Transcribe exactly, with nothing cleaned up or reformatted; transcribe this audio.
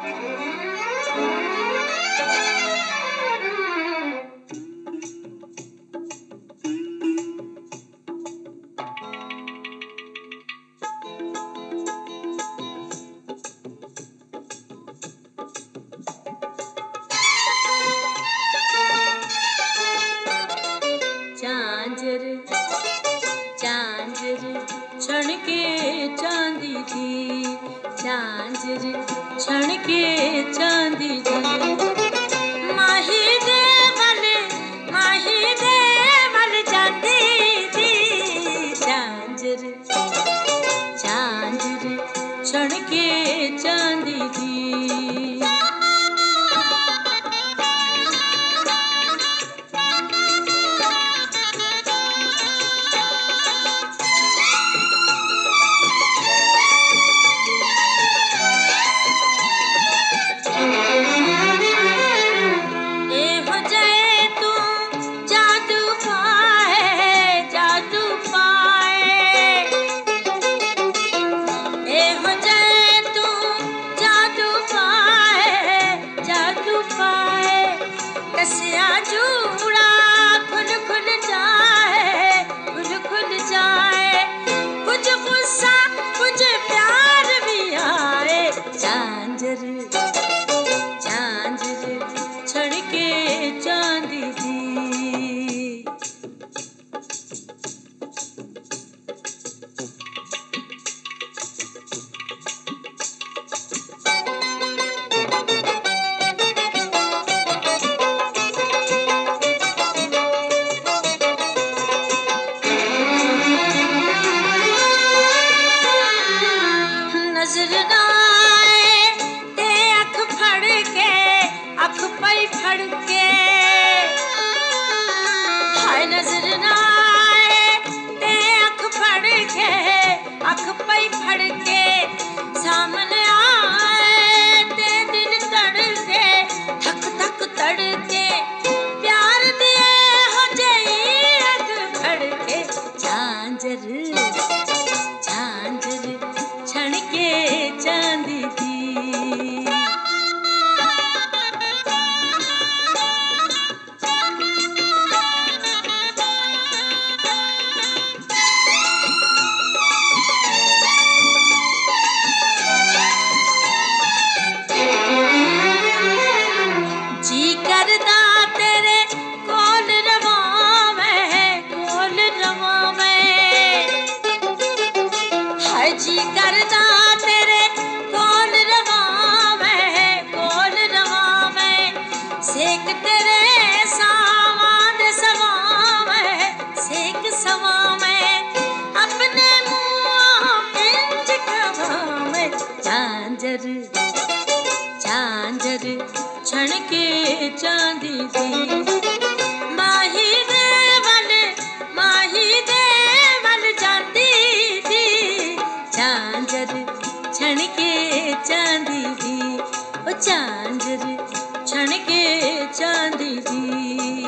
झांझर झांझर छण के चांदी थी, झांझर छण के चांदी थी। माही दे मल माही दे मल जाती थी, झांझर झांझर छण के चांदी थी। कसिया जूड़ा खुल खुल जाए, खुल खुल जाए, कुछ गुस्सा कुछ प्यार भी आए। झांझर झांझर छड़ के चांदी थी। नजर ना आए ते अख फड़ के, अख पई फड़ के, हाय नजर ना आए ते अख फड़ के, अख पई फड़ के, सामने आए ते दिल तड़के, धक धक तड़के, प्यार दिए हो जाई अग खड़के। झांझर झांझर छण के चांदी थी। जी करदा तेरे कोल रवां, कोल रवां, हाय जी करदा तेरे कोल रवां मैं, कोल रवां मैं, सेक तेरे सावां दे सवां मैं, सेक सवां मैं, अपने मुँह इंज खवां मैं। झांझर झांझर छण के चांदी थी। माही दे मल माही दे मल जाती थी, झांझर छण के चांदी थी। ओ झांझर छण के चांदी थी।